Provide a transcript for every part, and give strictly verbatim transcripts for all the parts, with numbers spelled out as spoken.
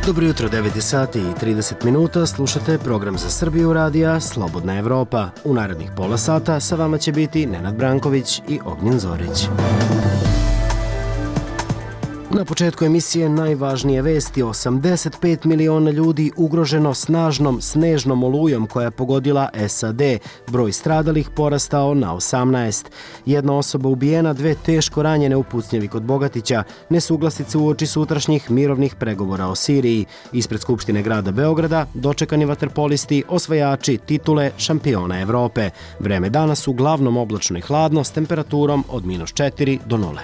Dobro jutro, devet sati i trideset minuta, slušate program za Srbiju radija Slobodna Evropa. U narednih pola sata sa vama će biti Nenad Branković i Ognjen Zorić. Na početku emisije najvažnije vesti: osamdeset pet miliona ljudi ugroženo snažnom snežnom olujom koja je pogodila S A D. Broj stradalih porastao na osamnaest. Jedna osoba ubijena, dve teško ranjene u pucnjavi kod Bogatića. Nesuglasice uoči sutrašnjih mirovnih pregovora o Siriji. Ispred Skupštine grada Beograda dočekani vaterpolisti, osvajači titule šampiona Evrope. Vreme danas uglavnom oblačno i hladno s temperaturom od minus četiri do nule.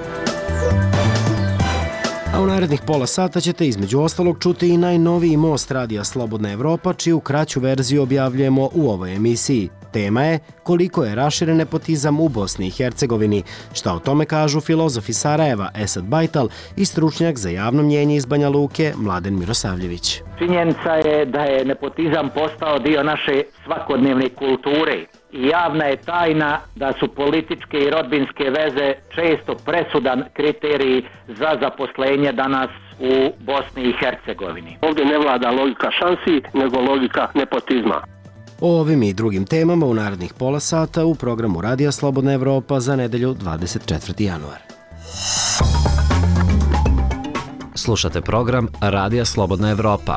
A u narednih pola sata ćete između ostalog čuti i najnoviji most radija Slobodna Evropa, čiju kraću verziju objavljujemo u ovoj emisiji. Tema je koliko je raširen nepotizam u Bosni i Hercegovini. Šta o tome kažu filozofi Sarajeva Esad Bajtal i stručnjak za javno mnjenje iz Banja Luke Mladen Mirosavljević. Činjenica je da je nepotizam postao dio naše svakodnevne kulture. I javna je tajna da su političke i rodbinske veze često presudan kriterij za zaposlenje danas u Bosni i Hercegovini. Ovdje ne vlada logika šansi, nego logika nepotizma. O ovim i drugim temama u narednih pola sata u programu Radija Slobodna Evropa za nedelju dvadeset četvrti januar. Slušate program Radija Slobodna Evropa.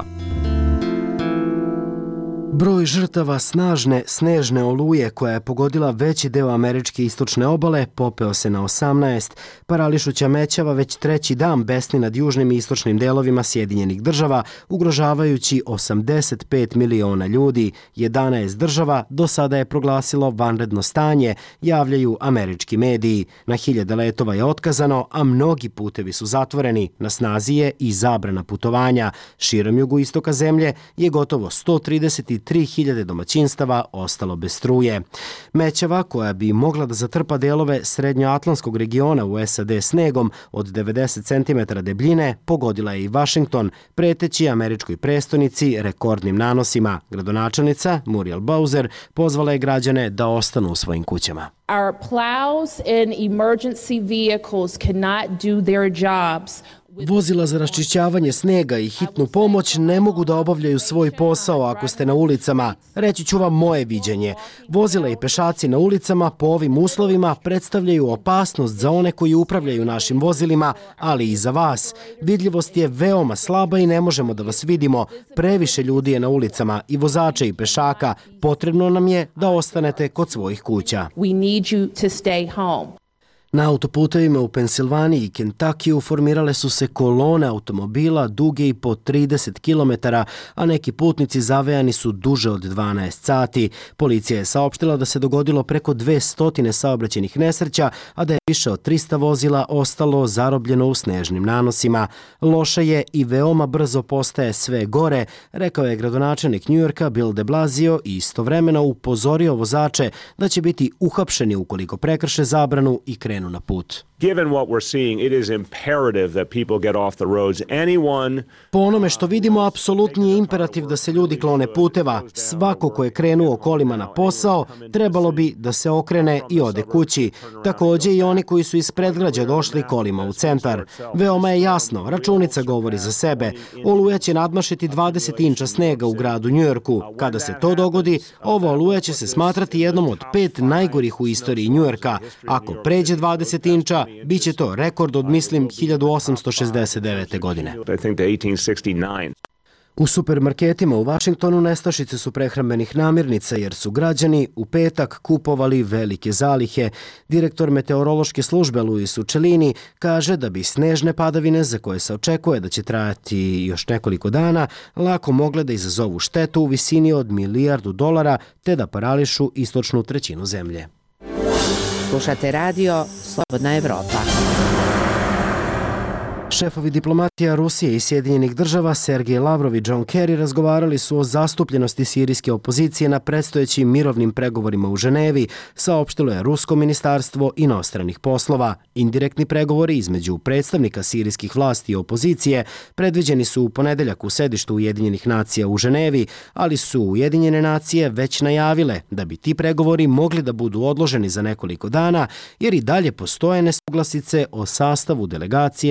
Broj žrtava snažne snežne oluje koja je pogodila veći deo američke istočne obale popeo se na osamnaest. Parališuća mećava već treći dan besni nad južnim i istočnim delovima Sjedinjenih država, ugrožavajući osamdeset pet miliona ljudi. jedanaest država do sada je proglasilo vanredno stanje, javljaju američki mediji. Na hiljade letova je otkazano, a mnogi putevi su zatvoreni. Na snazi je i zabrana putovanja. Širom jugoistoka zemlje je gotovo sto trideset tri hiljade domaćinstava ostalo bez struje. Mećava, koja bi mogla da zatrpa delove srednjoatlantskog regiona u S A D snegom od devedeset centimetara debljine, pogodila je i Washington, preteći američkoj prestonici rekordnim nanosima. Gradonačelnica Muriel Bowser pozvala je građane da ostanu u svojim kućama. Our plows and emergency vehicles cannot do their jobs. Vozila za raščišćavanje snega i hitnu pomoć ne mogu da obavljaju svoj posao ako ste na ulicama. Reći ću vam moje viđenje. Vozila i pešaci na ulicama po ovim uslovima predstavljaju opasnost za one koji upravljaju našim vozilima, ali i za vas. Vidljivost je veoma slaba i ne možemo da vas vidimo. Previše ljudi je na ulicama, i vozača i pešaka. Potrebno nam je da ostanete kod svojih kuća. We need you to stay home. Na autoputevima u Pensilvaniji i Kentakiju formirale su se kolone automobila duge i po trideset kilometara, a neki putnici zavejani su duže od dvanaest sati. Policija je saopštila da se dogodilo preko dvesta saobraćajnih nesreća, a da je više od trista vozila ostalo zarobljeno u snežnim nanosima. Loše je i veoma brzo postaje sve gore, rekao je gradonačelnik Njujorka Bill de Blasio i istovremeno upozorio vozače da će biti uhapšeni ukoliko prekrše zabranu i krenu na put. Given what we're seeing, it is imperative that people get off the roads. Anyone... Po onome što vidimo, apsolutni je imperativ da se ljudi klone puteva. Svako ko je krenuo kolima na posao, trebalo bi da se okrene i ode kući. Također i oni koji su iz predgrađa došli kolima u centar. Veoma je jasno, računica govori za sebe. Oluja će nadmašiti dvadeset inča snega u gradu Njujorku. Kada se to dogodi, ova oluja će se smatrati jednom od pet najgorih u istoriji Njujorka. Ako pređe dvadeset inča, biće to rekord od, mislim, hiljadu osamsto šezdeset devete. godine. U supermarketima u Vašingtonu nestašice su prehrambenih namirnica jer su građani u petak kupovali velike zalihe. Direktor meteorološke službe Luis Uccellini kaže da bi snežne padavine, za koje se očekuje da će trajati još nekoliko dana, lako mogle da izazovu štetu u visini od milijardu dolara te da parališu istočnu trećinu zemlje. Slušate radio Slobodna Evropa. Šefovi diplomatija Rusije i Sjedinjenih država Sergej Lavrov i John Kerry razgovarali su o zastupljenosti sirijske opozicije na predstojećim mirovnim pregovorima u Ženevi, saopštilo je Rusko ministarstvo inostranih poslova. Indirektni pregovori između predstavnika sirijskih vlasti i opozicije predviđeni su u ponedeljak u sedištu Ujedinjenih nacija u Ženevi, ali su Ujedinjene nacije već najavile da bi ti pregovori mogli da budu odloženi za nekoliko dana, jer i dalje postoje nesuglasice o sastavu delegacije sirijske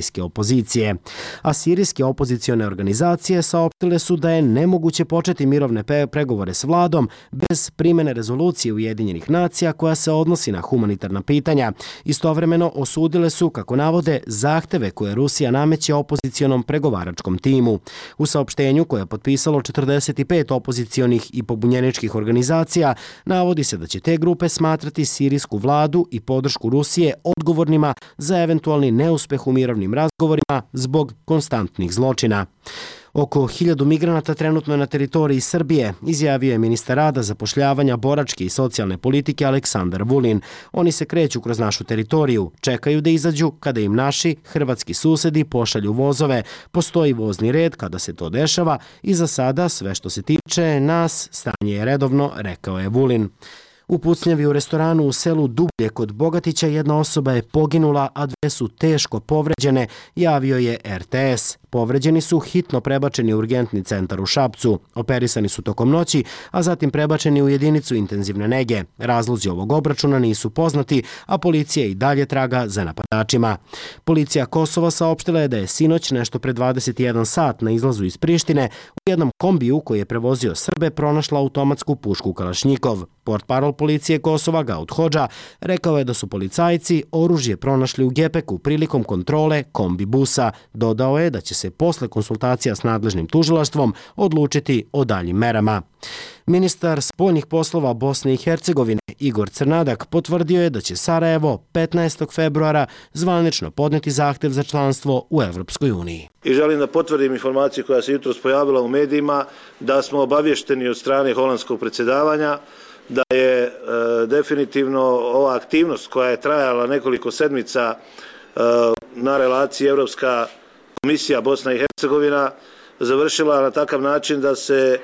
sirijske opozicije. A sirijske opozicione organizacije saopštile su da je nemoguće početi mirovne pregovore s vladom bez primene rezolucije Ujedinjenih nacija koja se odnosi na humanitarna pitanja. Istovremeno osudile su, kako navode, zahteve koje Rusija nameće opozicionom pregovaračkom timu. U saopštenju koje je potpisalo četrdeset pet opozicionih i pobunjeničkih organizacija, navodi se da će te grupe smatrati sirijsku vladu i podršku Rusije odgovornima za eventualni neuspeh u mirovnim razgovorima zbog konstantnih zločina. Oko hiljadu migranata trenutno je na teritoriji Srbije, izjavio je ministar rada, zapošljavanja, boračke i socijalne politike Aleksandar Vulin. Oni se kreću kroz našu teritoriju, čekaju da izađu kada im naši hrvatski susedi pošalju vozove. Postoji vozni red kada se to dešava i za sada sve što se tiče nas stanje je redovno, rekao je Vulin. U pucnjavi u restoranu u selu Dublje kod Bogatića jedna osoba je poginula, a dve su teško povređene, javio je er te es. Povređeni su hitno prebačeni u urgentni centar u Šapcu. Operisani su tokom noći, a zatim prebačeni u jedinicu intenzivne nege. Razlozi ovog obračuna nisu poznati, a policija i dalje traga za napadačima. Policija Kosova saopštila je da je sinoć nešto pre dvadeset jedan sat na izlazu iz Prištine u jednom kombiju koji je prevozio Srbe pronašla automatsku pušku Kalašnjikov. Portparol policije Kosova Gaut Hodža rekao je da su policajci oružje pronašli u gepeku prilikom kontrole kombi busa. Dodao je da će se posle konsultacija s nadležnim tužilaštvom odlučiti o daljim merama. Ministar spoljnih poslova Bosne i Hercegovine Igor Crnadak potvrdio je da će Sarajevo petnaestog februara zvanično podneti zahtev za članstvo u Evropskoj uniji. I želim da potvrdim informaciju koja se jutros pojavila u medijima da smo obavješteni od strane holandskog predsjedavanja da je e, definitivno ova aktivnost koja je trajala nekoliko sedmica e, na relaciji Evropska komisija Bosna i Hercegovina završila na takav način da se e,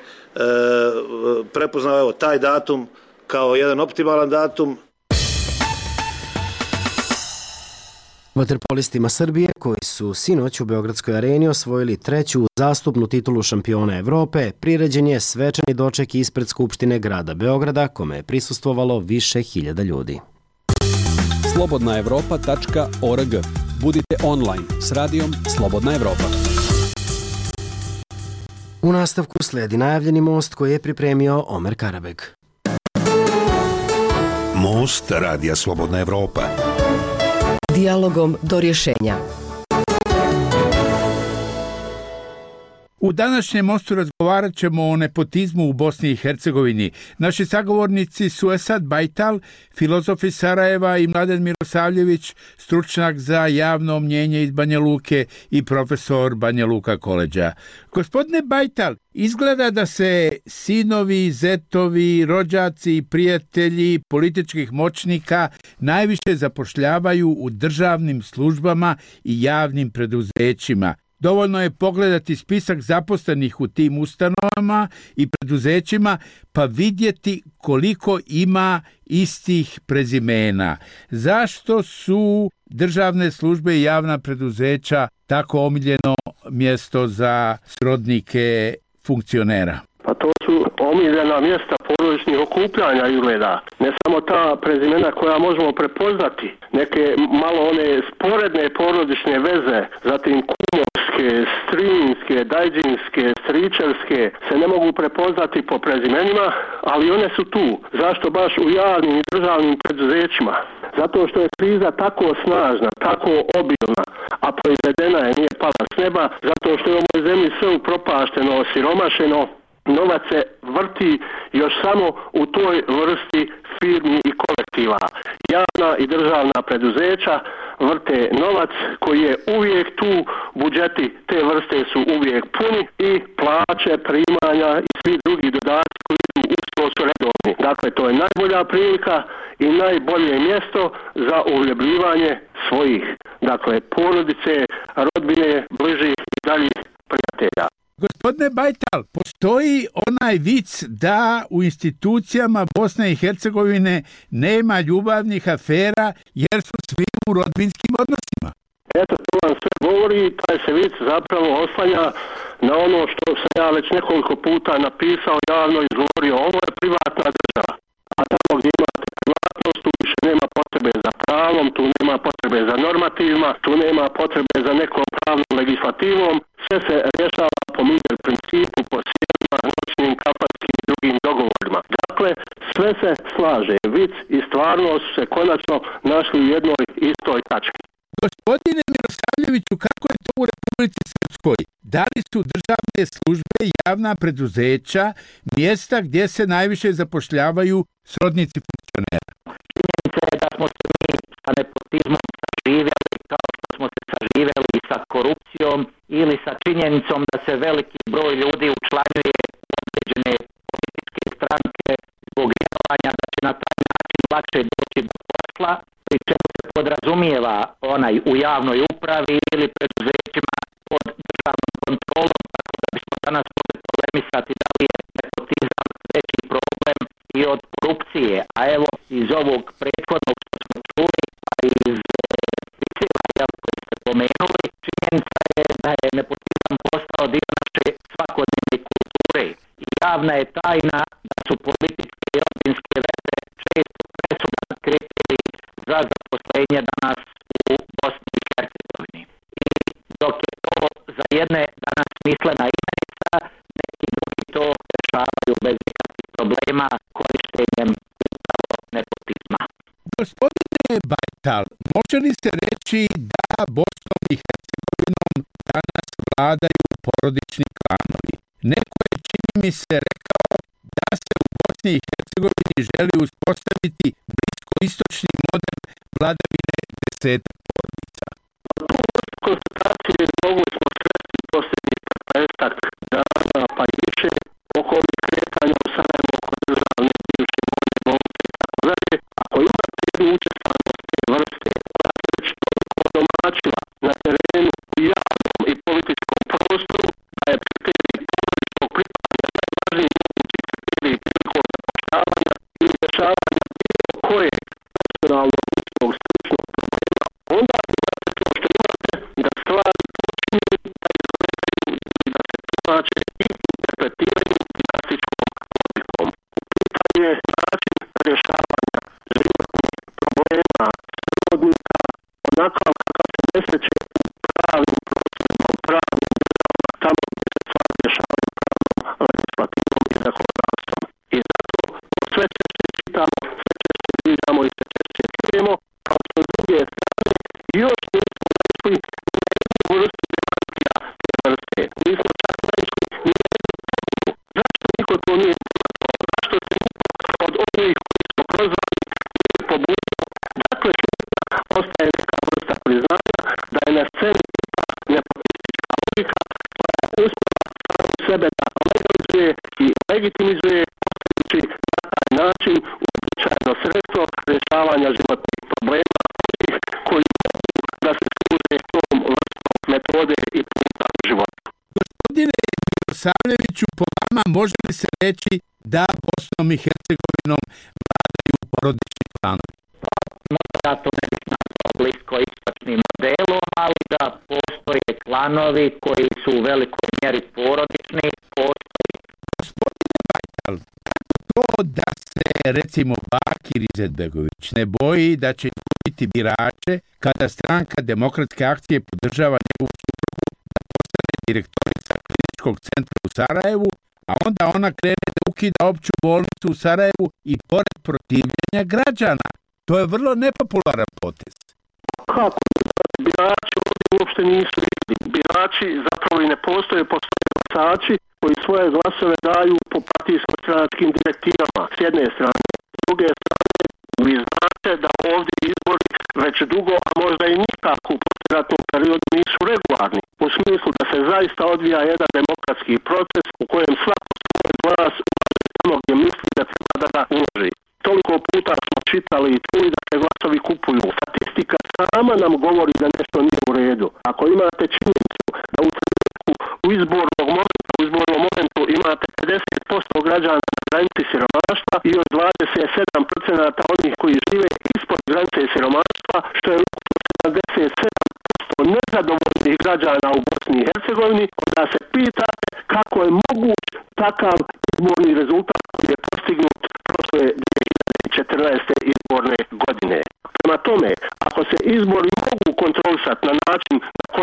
prepoznao evo, taj datum kao jedan optimalan datum. Vaterpolistima Srbije, koji su sinoć u Beogradskoj areni osvojili treću zastupnu titulu šampiona Evrope, priređen je svečani doček ispred Skupštine grada Beograda, kome je prisustvovalo više hiljada ljudi. slobodna evropa tačka org. Budite online s radijom Slobodna Evropa. U nastavku sledi najavljeni most koji je pripremio Omer Karabeg. Most radija Slobodna Evropa. Dijalogom do rješenja. U današnjem mostu razgovarat ćemo o nepotizmu u Bosni i Hercegovini. Naši sagovornici su Esad Bajtal, filozof iz Sarajeva, i Mladen Mirosavljević, stručnjak za javno mnjenje iz Banja Luke i profesor Banja Luka koleđa. Gospodine Bajtal, izgleda da se sinovi, zetovi, rođaci i prijatelji političkih moćnika najviše zapošljavaju u državnim službama i javnim preduzećima. Dovoljno je pogledati spisak zaposlenih u tim ustanovama i preduzećima pa vidjeti koliko ima istih prezimena. Zašto su državne službe i javna preduzeća tako omiljeno mjesto za srodnike funkcionera? Pa to su omiljena mjesta porodičnih okupljanja izgleda. Ne samo ta prezimena koja možemo prepoznati, neke malo one sporedne porodične veze, zatim kumovske, strinjske, dajđinske, stričevske se ne mogu prepoznati po prezimenima, ali one su tu. Zašto baš u javnim i državnim preduzećima? Zato što je kriza tako snažna, tako obilna, a proizvedena je, nije pala s neba, zato što je u ovoj zemlji sve upropašteno, osiromašeno. Novac se vrti još samo u toj vrsti firmi i kolektiva. Javna i državna preduzeća vrte novac koji je uvijek tu, budžeti te vrste su uvijek puni i plaće, primanja i svi drugi dodaci koji su usko su redovni. Dakle, to je najbolja prilika i najbolje mjesto za uhljebljivanje svojih, dakle, porodice, rodbine, bližih i daljih prijatelja. Gospodine Bajtal, postoji onaj vic da u institucijama Bosne i Hercegovine nema ljubavnih afera jer su svi u rodbinskim odnosima. Eto, to vam sve govori, taj se vic zapravo oslanja na ono što sam ja već nekoliko puta napisao, javno izgovorio, ovo je privatna država. A tamo gdje imate privatnost, tu više nema potrebe za pravom, tu nema potrebe za normativima, tu nema potrebe za nekom pravnom legislativom, sve se rješava po mirer principu, po sjedima, noćnim, kafanskim i drugim dogovorima. Dakle, sve se slaže, vic i stvarnost su se konačno našli u jednoj istoj tački. Gospodine Mirosavljeviću, kako je to u Republici Srpskoj? Da li su državne službe i javna preduzeća mjesta gdje se najviše zapošljavaju srodnici funkcionera? Činjenica je da smo se mi sa nepotizmom saživjeli kao što smo se saživjeli sa korupcijom ili sa činjenicom da se veliki broj ljudi učlanjuje u određene političke stranke zbog vjerovanja da će na taj način lakše doći do posla, pri čemu se podrazumijeva onaj u javnoj upravi ili preduzećima pod državnom kontrolom, tako da bismo danas mogli polemisati da li je nepotizam veći problem i od korupcije. A evo iz ovog prethodnog što smo čuli, a iz izvješća koje ste pomenuli, činjenica je da je nepotizam postao dio naše svakodnevne kulture. I javna je tajna da su političke i rodbinske veze često presudan kriterij za zaposlenje danas u Bosni i Hercegovini. I dok je to za jedne danas smislena imenica, neki drugi to rješavaju bez nekakvih problema korištenjem upravo nepotizma. Gospodine Bajtal, može li se reći da Bosnom i Hercegovinom danas vladaju porodični klanovi? Neko je, čini mi se, rekao da se u Bosni i Hercegovini želi uspostaviti bliskoistočni model vladavine desetak porodica. Konstatacije mogu smo sresti posljednjih petnaestak dana pa i više oko ovih kretanja u Sarajevo, oko državne bivše vojne bolnice i tako dalje. Ako imate jednu učestvanost te vrste koja se već toliko domaćila na terenu u javnom i političkom prostoru, da je kriterij porodičnog pripadanja najvažniji mogući kriterij prilikom zapošljavanja ili rješavanja bilo koje nacionalnog ljudskog sličnog problema, onda imate to što imate da stvari počinju da izgledaju i da se tumače i interpretiraju dinastičkom logikom. U pitanju je način rješavanja životnih problema srodnika onakav kakav se nesreće u pravim prostorima, u pravim državama, tamo gdje se stvari rješavaju pravnom legislativom i zakonodavstvom. I zato sve češće čitamo, sve češće vidimo i sve češće čujemo, kao što s druge strane još nismo naišli na jednu vrstu demokratija te vrste. Nismo čak naišli ni na jednu pomenu. Zašto niko to nije poznao? Zašto se niko od onih koji smo prozvali nije pobudio? Dakle, šutnja ostaje neka vrsta priznanja da je na sceni nepotistička logika koja uspjela samu sebe da legalizuje i legitimizuje postajući na taj način uobičajeno sredstvo rješavanja životnih problema onih koji mogu da se služe tom vrstom metode i puta u životu. Gospodine Mirosavljeviću, po vama može li se reći da Bosnom i Hercegovinom vladaju porodični klanovi? Možda ja to ne bih nazvao bliskoistočnim modelom, ali da postoje klanovi koji su u velikoj mjeri porodični, postoji. Gospodine Bajtal, kako to da se, recimo, Bakir Izetbegović ne boji da će izgubiti birače kada stranka Demokratske akcije podržava njegovu suprugu da postane direktorica kliničkog centra u Sarajevu, a onda ona krene da ukida opću bolnicu u Sarajevu i pored protivljenja građana? To je vrlo nepopularan potez. Kako? Birači ovdje uopšte nisu ljudi. Birači zapravo i ne postoje, postoje glasači koji svoje glasove daju po partijsko-stranačkim direktivama s jedne strane. S druge strane, vi znate da ovdje izbori već dugo, a možda i nikako u poslijeratnom periodu nisu regularni. U smislu da se zaista odvija jedan demokratski proces u kojem svako svoj glas ulaže tamo gdje misli da treba da ga uloži. Toliko puta smo čitali i čuli da se glasovi kupuju. Statistika sama nam govori da nešto nije u redu. Ako imate činjenicu da u trenutku u izbornom momentu, u izbornom momentu imate pedeset posto građana na granici siromaštva i još dvadeset sedam posto onih koji žive ispod granice siromaštva, što je sedamdeset sedam posto nezadovoljnih građana u Bosni i Hercegovini, onda se pitate kako je moguć takav izborni rezultat koji je postignut prošle dvije hiljade četrnaeste izborne godine. Prema tome, ako se izbori mogu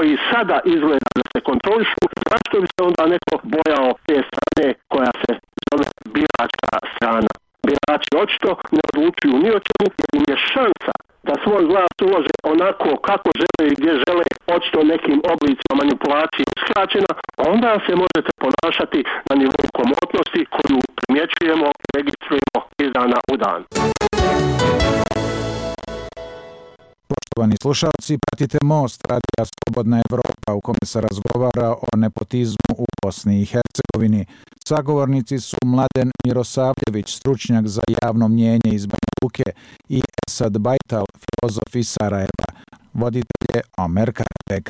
koji sada izgleda da se kontrolišu, zašto bi se onda neko bojao te strane koja se zove biračka strana? Birači očito ne odlučuju ni o čemu, jer im je šansa da svoj glas ulože onako kako žele i gdje žele, očito nekim oblicima manipulacije uskraćena, onda se možete ponašati na nivou komotnosti koju primjećujemo i registrujemo iz dana u dan. Poštovani slušalci, pratite Most Radija Slobodna Evropa u kome se razgovara o nepotizmu u Bosni i Hercegovini. Sagovornici su Mladen Mirosavljević, stručnjak za javno mnjenje iz Banja Luke, i Esad Bajtal, filozof iz Sarajeva. Voditelj je Omer Karabek.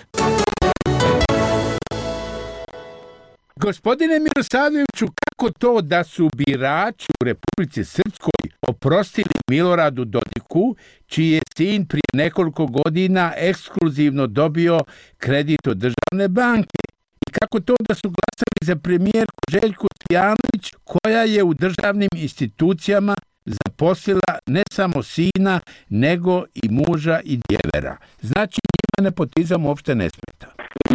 Gospodine Mirosavljeviću, kako to da su birači u Republici Srpskoj oprostili Miloradu Dodiku, čiji je sin prije nekoliko godina ekskluzivno dobio kredit od državne banke? I kako to da su glasali za premijerku Željku Stojanović, koja je u državnim institucijama zaposlila ne samo sina, nego i muža i djevera? Znači, njima nepotizam uopšte ne smeta.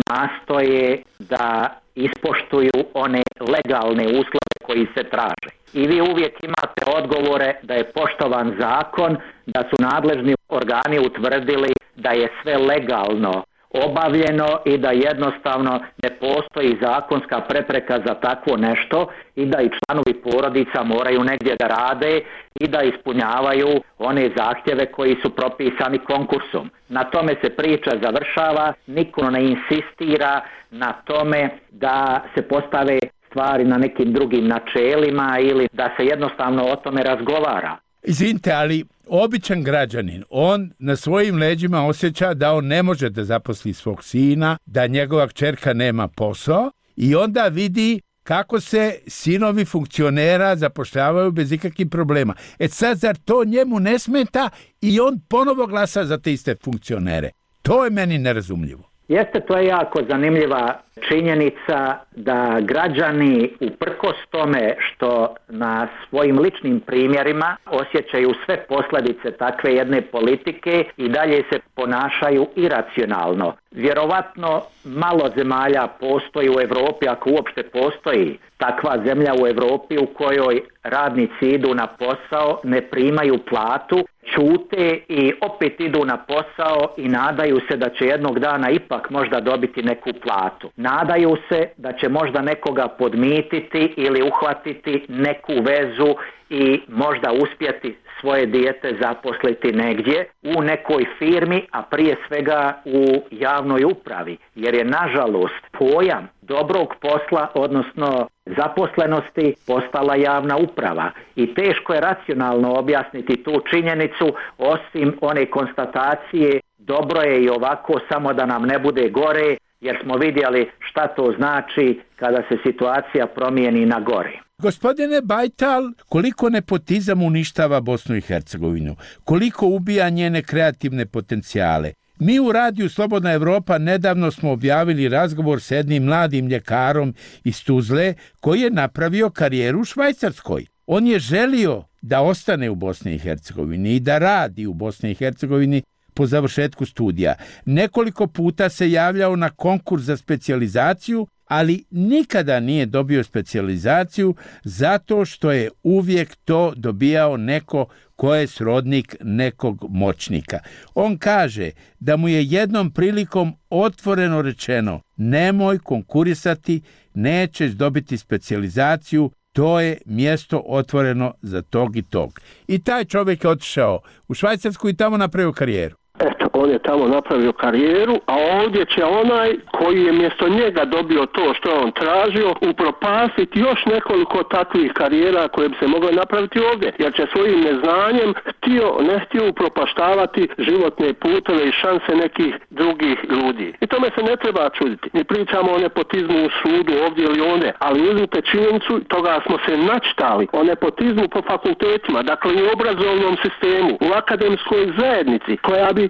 Nastoje da ispoštuju one legalne uslove koji se traže. I vi uvijek imate odgovore da je poštovan zakon, da su nadležni organi utvrdili da je sve legalno obavljeno i da jednostavno ne postoji zakonska prepreka za takvo nešto i da i članovi porodica moraju negdje da rade i da ispunjavaju one zahtjeve koji su propisani konkursom. Na tome se priča završava, niko ne insistira na tome da se postave stvari na nekim drugim načelima ili da se jednostavno o tome razgovara. Izvinite, ali običan građanin, on na svojim leđima osjeća da on ne može da zaposli svog sina, da njegova kćerka nema posao i onda vidi kako se sinovi funkcionera zapošljavaju bez ikakvih problema. E sad, zar to njemu ne smeta i on ponovo glasa za te iste funkcionere? To je meni nerazumljivo. Jeste, to je jako zanimljiva činjenica da građani uprkos tome što na svojim ličnim primjerima osjećaju sve posljedice takve jedne politike i dalje se ponašaju iracionalno. Vjerovatno malo zemalja postoji u Europi, ako uopšte postoji takva zemlja u Europi u kojoj radnici idu na posao, ne primaju platu, ćute i opet idu na posao i nadaju se da će jednog dana ipak možda dobiti neku platu. Nadaju se da će možda nekoga podmititi ili uhvatiti neku vezu i možda uspjeti svoje dijete zaposliti negdje u nekoj firmi, a prije svega u javnoj upravi, jer je nažalost pojam dobrog posla, odnosno zaposlenosti, postala javna uprava i teško je racionalno objasniti tu činjenicu, osim one konstatacije dobro je i ovako, samo da nam ne bude gore, jer smo vidjeli šta to znači kada se situacija promijeni na gore. Gospodine Bajtal, koliko nepotizam uništava Bosnu i Hercegovinu, koliko ubija njene kreativne potencijale. Mi u radiju Slobodna Evropa nedavno smo objavili razgovor s jednim mladim ljekarom iz Tuzle koji je napravio karijeru u Švajcarskoj. On je želio da ostane u Bosni i Hercegovini i da radi u Bosni i Hercegovini po završetku studija. Nekoliko puta se javljao na konkurs za specijalizaciju, ali nikada nije dobio specijalizaciju zato što je uvijek to dobijao neko ko je srodnik nekog moćnika. On kaže da mu je jednom prilikom otvoreno rečeno: nemoj konkurisati, nećeš dobiti specijalizaciju, to je mjesto otvoreno za tog i tog. I taj čovjek je otišao u Švajcarsku i tamo napravio karijeru. Eto, on je tamo napravio karijeru, a ovdje će onaj koji je mjesto njega dobio to što je on tražio upropastiti još nekoliko takvih karijera koje bi se mogle napraviti ovdje, jer će svojim neznanjem htio, ne htio upropaštavati životne puteve i šanse nekih drugih ljudi. I tome se ne treba čuditi. Mi pričamo o nepotizmu u sudu ovdje ili ondje, ali uzmite činjenicu, toga smo se načitali, o nepotizmu po fakultetima, dakle i u obrazovnom sistemu, u akademskoj zajednici, koja bi sa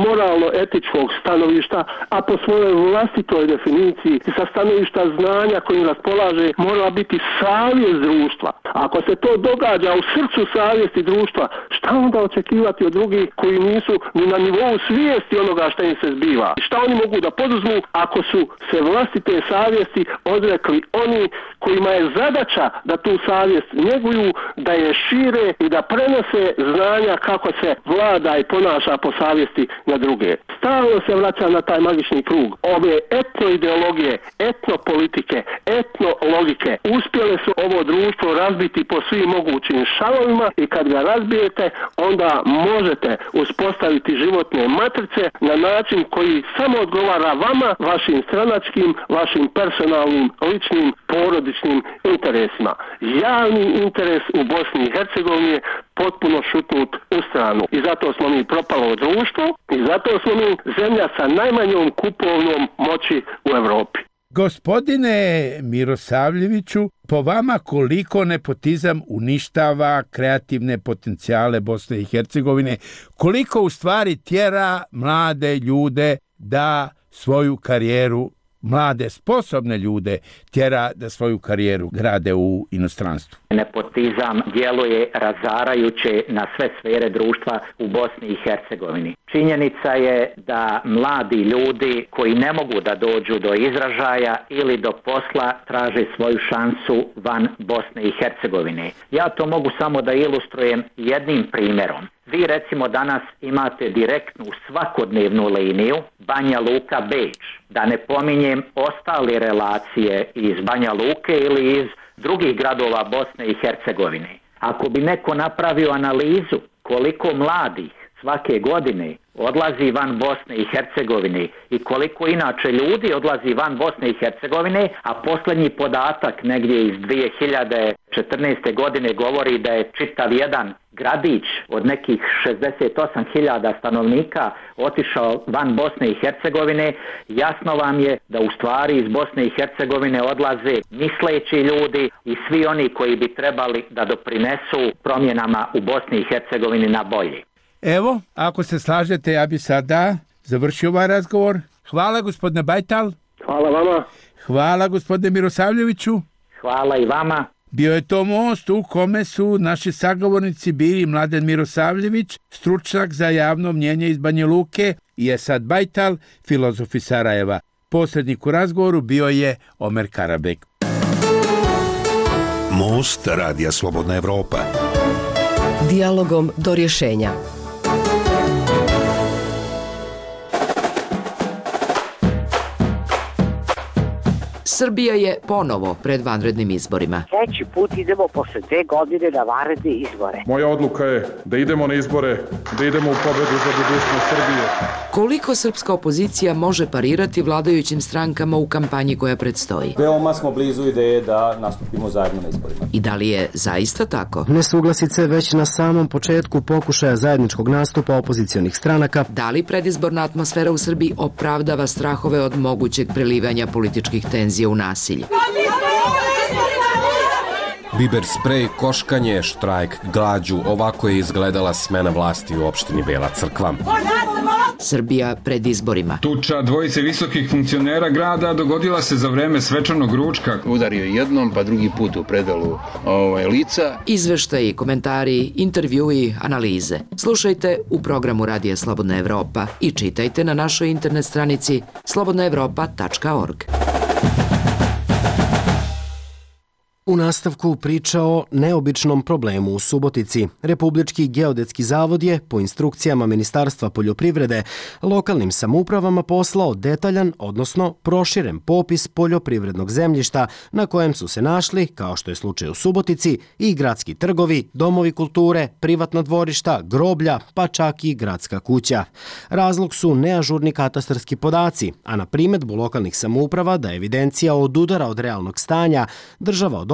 moralno-etičkog stanovišta, a po svojoj vlastitoj definiciji i sa stanovišta znanja kojim raspolaže, mora biti savjest društva. Ako se to događa u srcu savjesti društva, šta onda očekivati od drugih koji nisu ni na nivou svijesti onoga šta im se zbiva? Šta oni mogu da poduzmu ako su se vlastite savjesti odrekli oni kojima je zadaća da tu savjest njeguju, da je šire i da prenose znanja kako se vlada i ponaša po savjesti na druge. Stalno se vraća na taj magični krug. Ove etnoideologije, etnopolitike, etnologike uspjele su ovo društvo razbiti po svim mogućim šavovima i kad ga razbijete, onda možete uspostaviti životne matrice na način koji samo odgovara vama, vašim stranačkim, vašim personalnim, ličnim, porodičnim interesima. Javni interes u Bosni i Hercegovini je potpuno šutnut u stranu. I zato smo mi propalo društvo i zato smo mi zemlja sa najmanjom kupovnom moći u Europi. Gospodine Mirosavljeviću, po vama koliko nepotizam uništava kreativne potencijale Bosne i Hercegovine, koliko u stvari tjera mlade ljude da svoju karijeru, mlade sposobne ljude tjera da svoju karijeru grade u inostranstvu? Nepotizam djeluje razarajuće na sve sfere društva u Bosni i Hercegovini. Činjenica je da mladi ljudi koji ne mogu da dođu do izražaja ili do posla traže svoju šansu van Bosne i Hercegovine. Ja to mogu samo da ilustrujem jednim primjerom. Vi recimo danas imate direktnu svakodnevnu liniju Banja Luka Beč. Da ne pominjem ostale relacije iz Banja Luke ili iz drugih gradova Bosne i Hercegovine. Ako bi neko napravio analizu koliko mladih svake godine odlazi van Bosne i Hercegovine i koliko inače ljudi odlazi van Bosne i Hercegovine, a posljednji podatak negdje iz dvije hiljade četrnaeste. godine govori da je čitav jedan gradić od nekih šezdeset osam hiljada stanovnika otišao van Bosne i Hercegovine, jasno vam je da u stvari iz Bosne i Hercegovine odlaze misleći ljudi i svi oni koji bi trebali da doprinesu promjenama u Bosni i Hercegovini na bolje. Evo, ako se slažete, ja bi sada završio ovaj razgovor. Hvala gospodine Bajtal. Hvala vama. Hvala gospodine Mirosavljeviću. Hvala i vama. Bio je to most u kome su naši sagovornici bili Mladen Mirosavljević, stručnjak za javno mnjenje iz Banja Luke, i Esad Bajtal, filozof iz Sarajeva. Posrednik u razgovoru bio je Omer Karabek. Most Radija Slobodna Evropa. Dijalogom do rješenja. Srbija je ponovo pred vanrednim izborima. Treći put idemo posle dve godine na vanredne izbore. Moja odluka je da idemo na izbore, da idemo u pobedu za budućnost Srbije. Koliko srpska opozicija može parirati vladajućim strankama u kampanji koja predstoji? Veoma smo blizu ideje da nastupimo zajedno na izborima. I da li je zaista tako? Nesuglasice već na samom početku pokušaja zajedničkog nastupa opozicionih stranaka. Da li predizborna atmosfera u Srbiji opravdava strahove od mogućeg prelivanja političkih tenzija u nasilje? Biber sprej, koškanje, štrajk, glađu, ovako je izgledala smena vlasti u opštini Bela Crkva. Srbija pred izborima. Tuča dvojice visokih funkcionera grada dogodila se za vreme svečanog ručka. Udario jednom, pa drugi put u predalu ovaj, lica. Izveštaji, komentari, intervjui, analize. Slušajte u programu Radija Slobodna Evropa i čitajte na našoj internet stranici slobodna evropa tačka org. U nastavku priča o neobičnom problemu u Subotici. Republički geodetski zavod je, po instrukcijama Ministarstva poljoprivrede, lokalnim samoupravama poslao detaljan, odnosno proširen popis poljoprivrednog zemljišta na kojem su se našli, kao što je slučaj u Subotici, i gradski trgovi, domovi kulture, privatna dvorišta, groblja, pa čak i gradska kuća. Razlog su neažurni katastarski podaci, a na primedbu lokalnih samouprava da evidencija odudara od realnog stanja, država od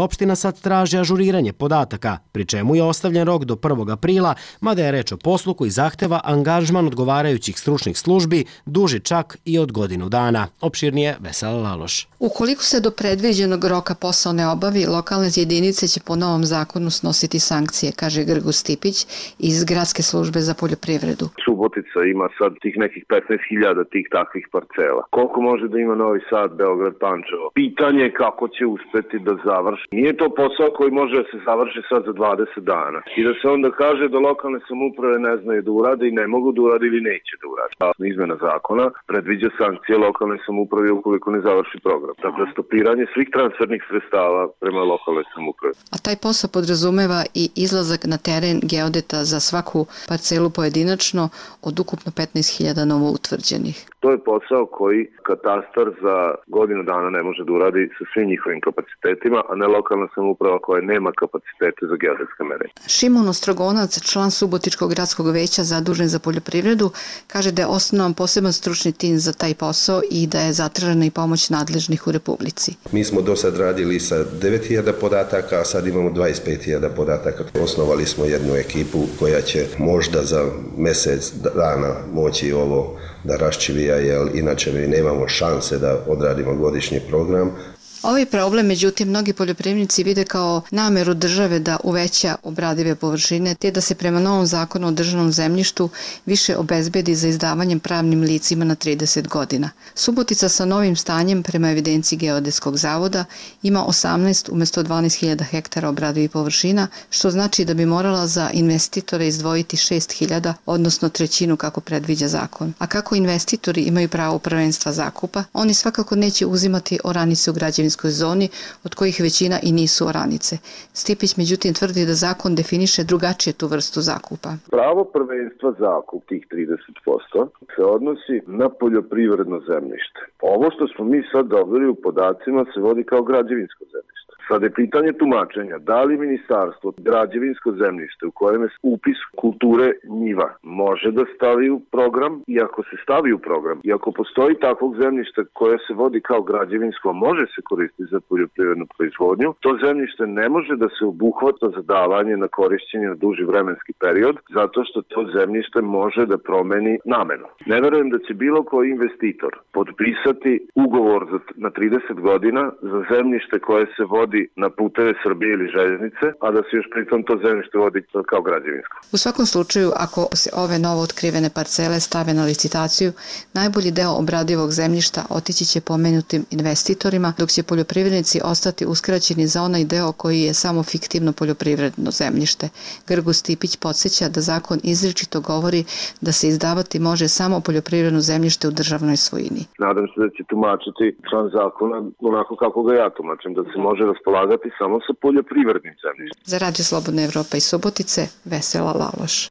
opština sad traže ažuriranje podataka, pri čemu je ostavljen rok do prvog aprila, mada je reč o poslu koji zahteva angažman odgovarajućih stručnih službi, duži čak i od godinu dana. Opširnije Vesela Laloš. Ukoliko se do predviđenog roka posao ne obavi, lokalne jedinice će po novom zakonu snositi sankcije, kaže Grgo Stipić iz Gradske službe za poljoprivredu. Subotica ima sad tih nekih petnaest hiljada tih takvih parcela. Koliko može da ima Novi Sad, Beograd, Pančevo? Pitanje je kako će uspeti da završi. Nije to posao koji može da se završi sad za dvadeset dana. I da se onda kaže da lokalne samouprave ne znaju da urade i ne mogu da urade ili neće da urade. Izmena zakona predviđa sankcije lokalne samouprave ukoliko ne završi program. Dakle, stopiranje svih transfernih sredstava prema lokalnoj samoupravi. A taj posao podrazumeva i izlazak na teren geodeta za svaku parcelu pojedinačno od ukupno petnaest hiljada novo utvrđenih. To je posao koji katastar za godinu dana ne može da uradi sa svim njihovim kapacitetima, a ne lokalna samouprava koja nema kapacitete za geodetske merenja. Šimon Ostrogonac, član Subotičkog gradskog veća zadužen za poljoprivredu, kaže da je osnovan poseban stručni tim za taj posao i da je zatražena i pomoć nadležnih u Republici. Mi smo do sad radili sa devet hiljada podataka, a sad imamo dvadeset pet hiljada podataka. Osnovali smo jednu ekipu koja će možda za mjesec dana moći ovo da raščivija, jer inače mi nemamo šanse da odradimo godišnji program. Ovaj problem, međutim, mnogi poljoprivrednici vide kao nameru države da uveća obradive površine, te da se prema novom zakonu o državnom zemljištu više obezbedi za izdavanjem pravnim licima na trideset godina. Subotica sa novim stanjem prema evidenciji Geodetskog zavoda ima osamnaest umjesto dvanaest hiljada hektara obradivih površina, što znači da bi morala za investitore izdvojiti šest hiljada, odnosno trećinu kako predviđa zakon. A kako investitori imaju pravo prvenstva zakupa, oni svakako neće uzimati oranice u građevinskoj zoni, od kojih većina i nisu oranice. Stipić međutim tvrdi da zakon definiše drugačije tu vrstu zakupa. Pravo prvenstva zakup tih trideset posto se odnosi na poljoprivredno zemljište. Ovo što smo mi sad dobili u podacima se vodi kao građevinsko zemljište. Sad je pitanje tumačenja, da li ministarstvo građevinsko zemljište u kojem je upis kulture njiva može da stavi u program, i ako se stavi u program, i ako postoji takvog zemljišta koje se vodi kao građevinsko, može se koristiti za poljoprivrednu proizvodnju, to zemljište ne može da se obuhvata za davanje na korišćenje na duži vremenski period, zato što to zemljište može da promeni namenu. Ne verujem da će bilo koji investitor potpisati ugovor za, na trideset godina za zemljište koje se vodi na puteve Srbije ili željeznice, a da se još pritom to zemljište vodi kao građevinsko. U svakom slučaju, ako se ove novo otkrivene parcele stave na licitaciju, najbolji deo obradivog zemljišta otići će pomenutim investitorima, dok će poljoprivrednici ostati uskraćeni za onaj deo koji je samo fiktivno poljoprivredno zemljište. Grgo Stipić podsjeća da zakon izričito govori da se izdavati može samo poljoprivredno zemljište u državnoj svojini. Nadam se da će tumačiti član zakona onako kako ga ja tumačim, da se može raspolagati samo sa poljoprivrednim zemljištem. Za Radio Slobodna Evropa iz Subotice, Vesela Laloš.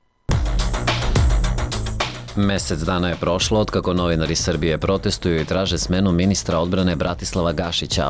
Mesec dana je prošlo od kako novinari Srbije protestuju i traže smenu ministra odbrane Bratislava Gašića.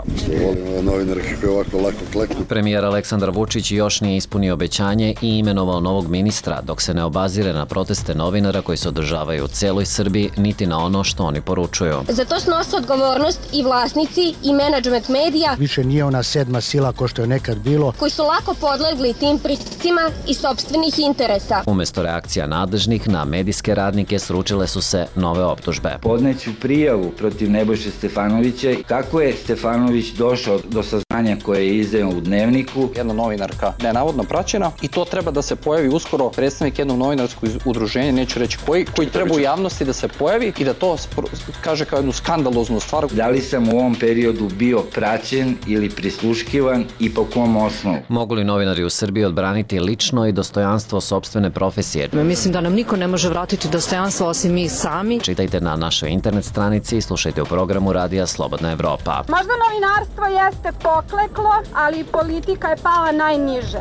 Premijer Aleksandar Vučić još nije ispunio obećanje i imenovao novog ministra, dok se ne obazire na proteste novinara koji se održavaju u celoj Srbiji, niti na ono što oni poručuju. Za to snose odgovornost i vlasnici i menadžment medija. Više nije ona sedma sila ko što je nekad bilo. Koji su lako podlegli tim pritiscima i sopstvenih interesa. Umesto reakcija nadležnih na medijske radnike sručile su se nove optužbe. Podneću prijavu protiv Nebojše Stefanovića. Kako je Stefanović došao do saznanja koje je izdao u Dnevniku? Jedna novinarka nenavodno praćena i to treba da se pojavi uskoro predstavnik jednog novinarskog udruženja, neću reći koji, koji treba u javnosti da se pojavi i da to kaže kao jednu skandaloznu stvar. Da li sam u ovom periodu bio praćen ili prisluškivan i po kom osnovu? Mogu li novinari u Srbiji odbraniti lično i dostojanstvo sopstvene profesije? Mislim da nam niko ne može vratiti dostojanstvo osim mi sami. Čitajte na našoj internet stranici i slušajte u programu Radija Slobodna Evropa. Možda novinarstvo jeste pokleklo, ali politika je pala najniže.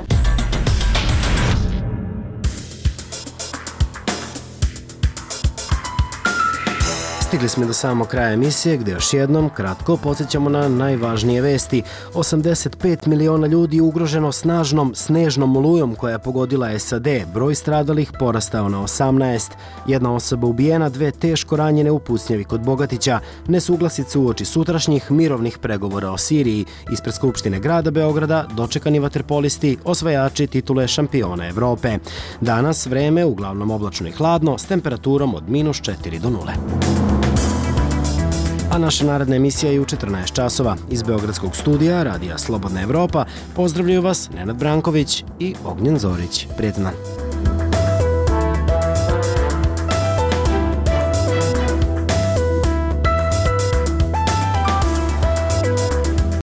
Stigli smo do samog kraja emisije gdje još jednom kratko podsjećamo na najvažnije vesti. osamdeset pet miliona ljudi je ugroženo snažnom snežnom olujom koja je pogodila S A D. Broj stradalih porastao na osamnaest. Jedna osoba ubijena, dve teško ranjene u pucnjevi kod Bogatića. Nesuglasice uoči sutrašnjih mirovnih pregovora o Siriji. Ispred Skupštine grada Beograda dočekani vaterpolisti, osvajači titule šampiona Evrope. Danas vreme uglavnom oblačno i hladno s temperaturom od minus četiri do nule. A naša naredna emisija je u četrnaest časova. Iz Beogradskog studija Radija Slobodna Evropa pozdravljaju vas Nenad Branković i Ognjen Zorić. Prijetan dan.